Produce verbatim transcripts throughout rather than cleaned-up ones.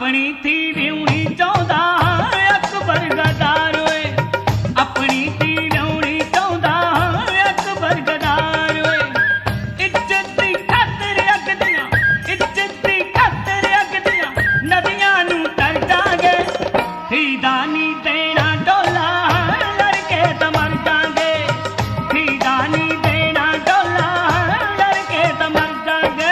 अपनी थी व्यूणी चौदा अकबर गदार होए, अपनी थी व्यूणी चौदा अकबर गदार होए। इज्जत दी खातर अगदियां, इज्जत दी खातर अगदियां नदियां नू तर जांगे, थी दानी देना डोला लड़के तो मर जांगे, थी दानी देना डोला लड़के तो मर जांगे।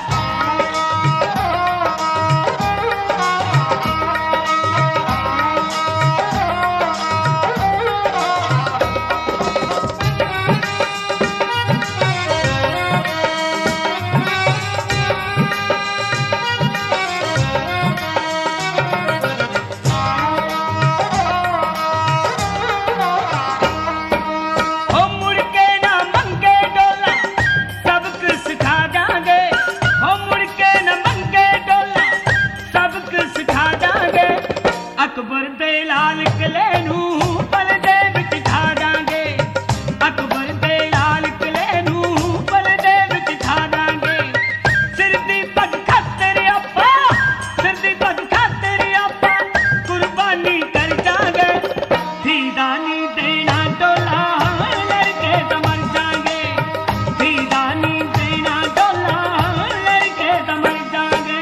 अकबर दे लाल किले नू पलदे विच ठा दांगे, अकबर दे लाल किले नू पलदे विच ठा दांगे। सिर दी पग खातर आपा, सिर दी पग खातर आपा कुर्बानी कर जांगे, थी दानी देना डोला लड़के तो मर जांगे, थी दानी देना डोला लड़के तो मर जांगे।